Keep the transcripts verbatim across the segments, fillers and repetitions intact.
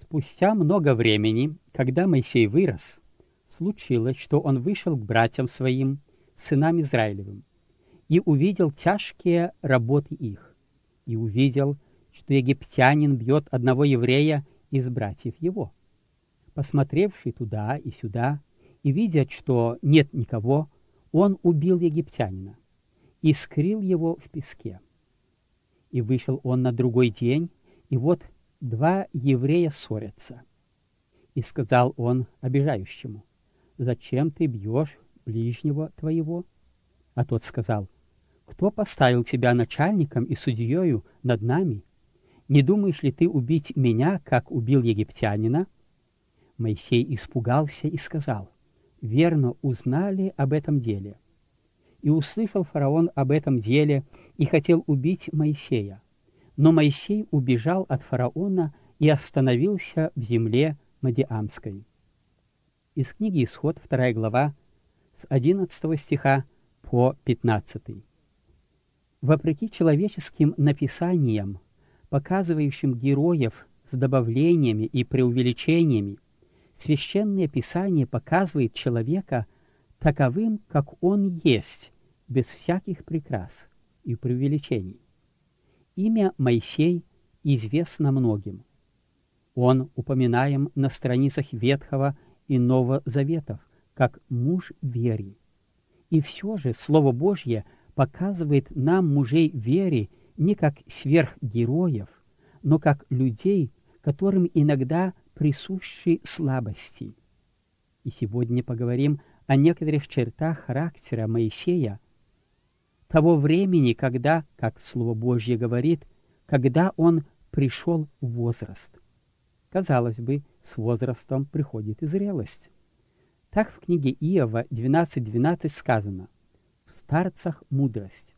Спустя много времени, когда Моисей вырос, случилось, что он вышел к братьям своим, сынам Израилевым, и увидел тяжкие работы их, и увидел, что египтянин бьет одного еврея из братьев его. Посмотревший туда и сюда, и видя, что нет никого, он убил египтянина и скрыл его в песке. И вышел он на другой день, и вот два еврея ссорятся. И сказал он обижающему: «Зачем ты бьешь ближнего твоего?» А тот сказал: «Кто поставил тебя начальником и судьею над нами? Не думаешь ли ты убить меня, как убил египтянина?» Моисей испугался и сказал: «Верно узнали об этом деле». И услышал фараон об этом деле и хотел убить Моисея. Но Моисей убежал от фараона и остановился в земле Мадиамской. Из книги Исход, вторая глава, с одиннадцатого стиха по пятнадцатый. Вопреки человеческим написаниям, показывающим героев с добавлениями и преувеличениями, Священное Писание показывает человека таковым, как он есть, без всяких прикрас и преувеличений. Имя Моисей известно многим. Он упоминаем на страницах Ветхого и Нового Заветов, как муж веры. И все же Слово Божье показывает нам мужей веры не как сверхгероев, но как людей, которым иногда присущи слабости. И сегодня поговорим о некоторых чертах характера Моисея, того времени, когда, как Слово Божье говорит, когда он пришел в возраст. Казалось бы, с возрастом приходит и зрелость. Так в книге Иова двенадцать двенадцать сказано: «В старцах мудрость».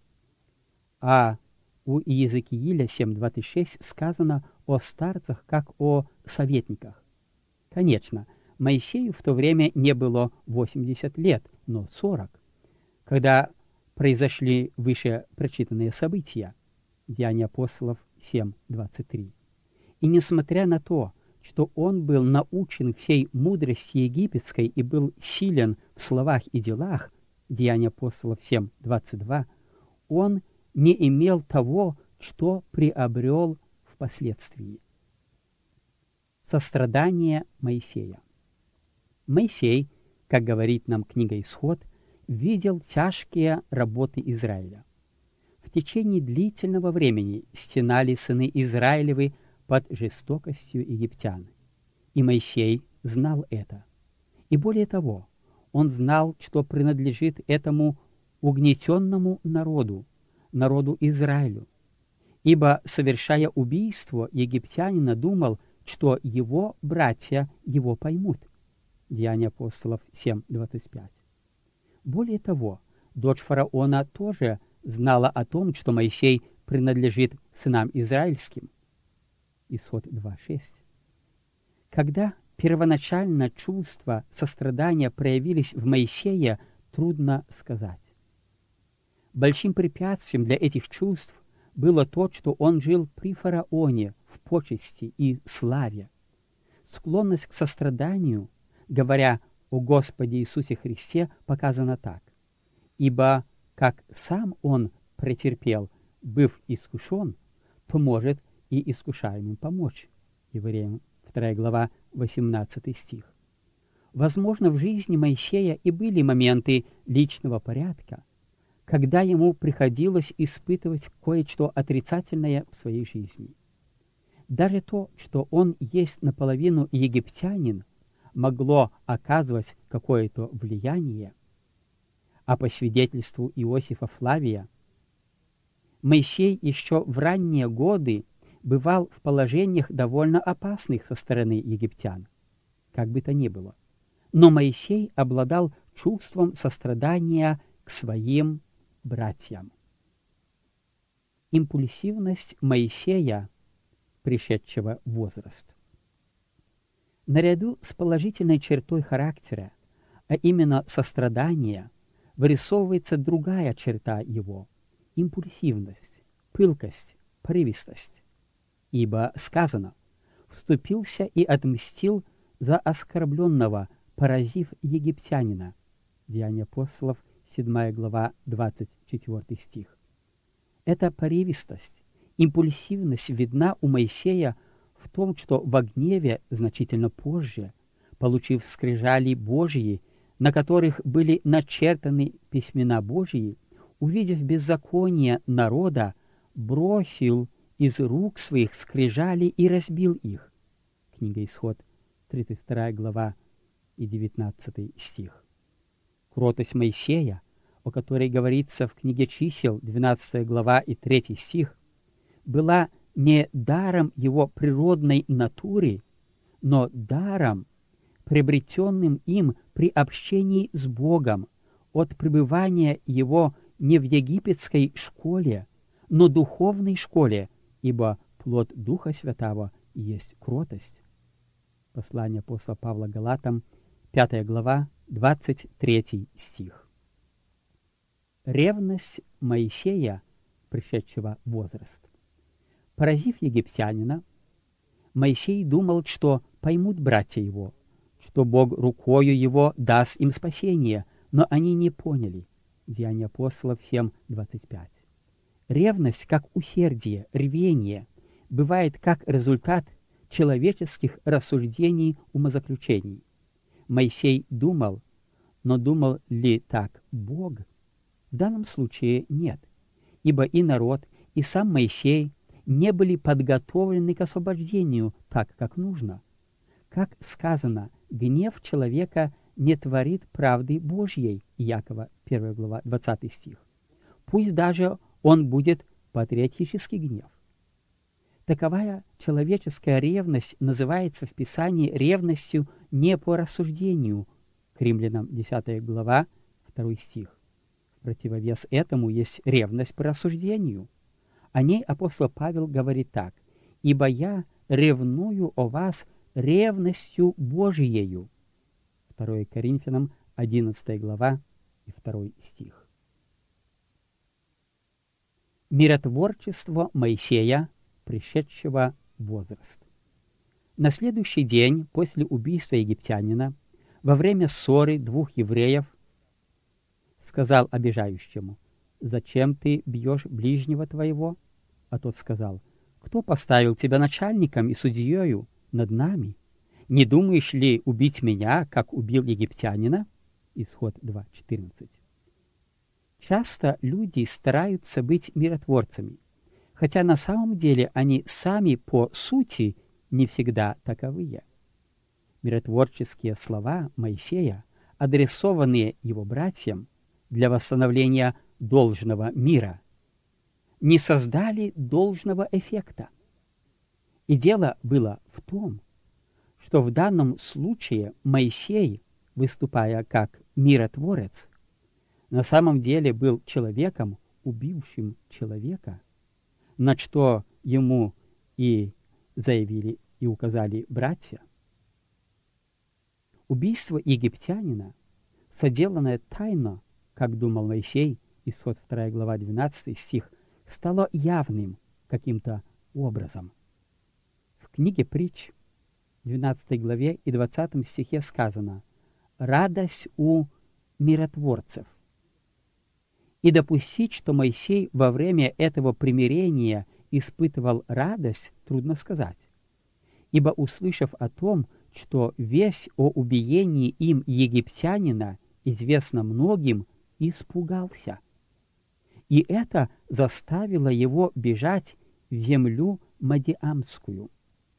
А у Иезекииля семь двадцать шесть сказано о старцах, как о советниках. Конечно, Моисею в то время не было восемьдесят лет, но сорок, когда произошли выше прочитанные события. Деяния апостолов семь двадцать три. И несмотря на то, что он был научен всей мудрости египетской и был силен в словах и делах, Деяния апостолов семь двадцать два, он не имел того, что приобрел впоследствии. Сострадание Моисея. Моисей, как говорит нам книга Исход, видел тяжкие работы Израиля. В течение длительного времени стенали сыны Израилевы под жестокостью египтян. И Моисей знал это. И более того, он знал, что принадлежит этому угнетенному народу, народу Израилю. Ибо, совершая убийство, египтянина думал, что его братья его поймут. Деяния апостолов семь двадцать пять. Более того, дочь фараона тоже знала о том, что Моисей принадлежит сынам израильским. Исход два шесть. Когда первоначально чувства сострадания проявились в Моисее, трудно сказать. Большим препятствием для этих чувств было то, что он жил при фараоне в почести и славе. Склонность к состраданию, говоря о Господе Иисусе Христе, показана так: «Ибо как сам он претерпел, быв искушен, то может и искушаемым помочь». Евреям вторая глава, восемнадцатый стих. Возможно, в жизни Моисея и были моменты личного порядка, когда ему приходилось испытывать кое-что отрицательное в своей жизни. Даже то, что он есть наполовину египтянин, могло оказывать какое-то влияние. А по свидетельству Иосифа Флавия, Моисей еще в ранние годы бывал в положениях довольно опасных со стороны египтян. Как бы то ни было. Но Моисей обладал чувством сострадания к своим братьям. Импульсивность Моисея, пришедшего в возраст. Наряду с положительной чертой характера, а именно сострадания, вырисовывается другая черта его – импульсивность, пылкость, порывистость. Ибо сказано: «В вступился и отмстил за оскорбленного, поразив египтянина. Деяния апостолов, седьмая глава, двадцать четвёртый стих. Эта порывистость, импульсивность видна у Моисея в том, что во гневе значительно позже, получив скрижали Божьи, на которых были начертаны письмена Божьи, увидев беззаконие народа, бросил из рук своих скрижали и разбил их. Книга Исход, тридцать вторая глава и девятнадцатый стих. Кротость Моисея, о которой говорится в книге Чисел, двенадцатая глава и третий стих, была не даром его природной натуры, но даром, приобретенным им при общении с Богом от пребывания его не в египетской школе, но духовной школе, ибо плод Духа Святого есть кротость. Послание апостола Павла Галатам, пятая глава, двадцать третий стих. Ревность Моисея, пришедшего в возраст. Поразив египтянина, Моисей думал, что поймут братья его, что Бог рукою его даст им спасение, но они не поняли. Деяния апостолов семь, двадцать пять. Ревность, как усердие, рвение, бывает как результат человеческих рассуждений, умозаключений. Моисей думал, но думал ли так Бог? В данном случае нет, ибо и народ, и сам Моисей не были подготовлены к освобождению так, как нужно. Как сказано, гнев человека не творит правды Божьей, Иакова, первая глава, двадцатый стих. Пусть даже он будет патриотический гнев. Таковая человеческая ревность называется в Писании ревностью не по рассуждению, к Римлянам, десятая глава, второй стих. В противовес этому есть ревность по рассуждению. О ней апостол Павел говорит так: «Ибо я ревную о вас ревностью Божиею». второе Коринфянам, одиннадцатая глава и второй стих. Миротворчество Моисея, пришедшего в возраст. На следующий день после убийства египтянина, во время ссоры двух евреев, сказал обижающему: «Зачем ты бьешь ближнего твоего?» А тот сказал: «Кто поставил тебя начальником и судьею над нами? Не думаешь ли убить меня, как убил египтянина?» Исход два, четырнадцать. Часто люди стараются быть миротворцами, хотя на самом деле они сами по сути не всегда таковые. Миротворческие слова Моисея, адресованные его братьям для восстановления должного мира, не создали должного эффекта. И дело было в том, что в данном случае Моисей, выступая как миротворец, на самом деле был человеком, убившим человека, на что ему и заявили и указали братья. Убийство египтянина, соделанное тайно, как думал Моисей, Исход вторая глава, двенадцатый стих, стало явным каким-то образом. В книге Притч, двенадцатой главе и двадцатом стихе сказано: «Радость у миротворцев». И допустить, что Моисей во время этого примирения испытывал радость, трудно сказать, ибо, услышав о том, что весть о убиении им египтянина известна многим, испугался. И это заставило его бежать в землю Мадиамскую.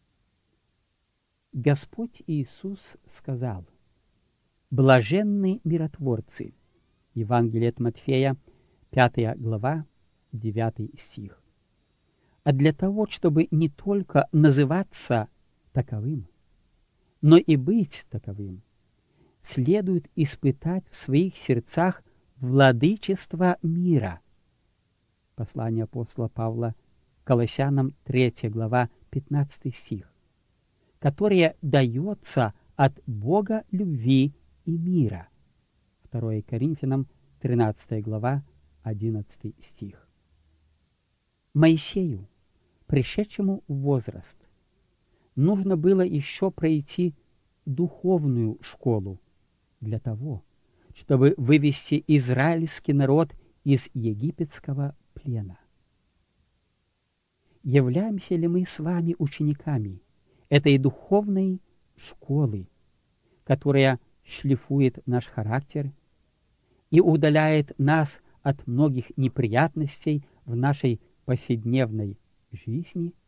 Господь Иисус сказал: «Блаженны миротворцы». Евангелие от Матфея, пятая глава, девятый стих. А для того, чтобы не только называться таковым, но и быть таковым, следует испытать в своих сердцах владычество мира. Послание апостола Павла Колоссянам, третья глава, пятнадцатый стих, которое дается от Бога любви и мира. второе Коринфянам, тринадцатая глава, одиннадцатый стих. Моисею, пришедшему в возраст, нужно было еще пройти духовную школу для того, чтобы вывести израильский народ из египетского плена. Являемся ли мы с вами учениками этой духовной школы, которая шлифует наш характер и удаляет нас от многих неприятностей в нашей повседневной жизни,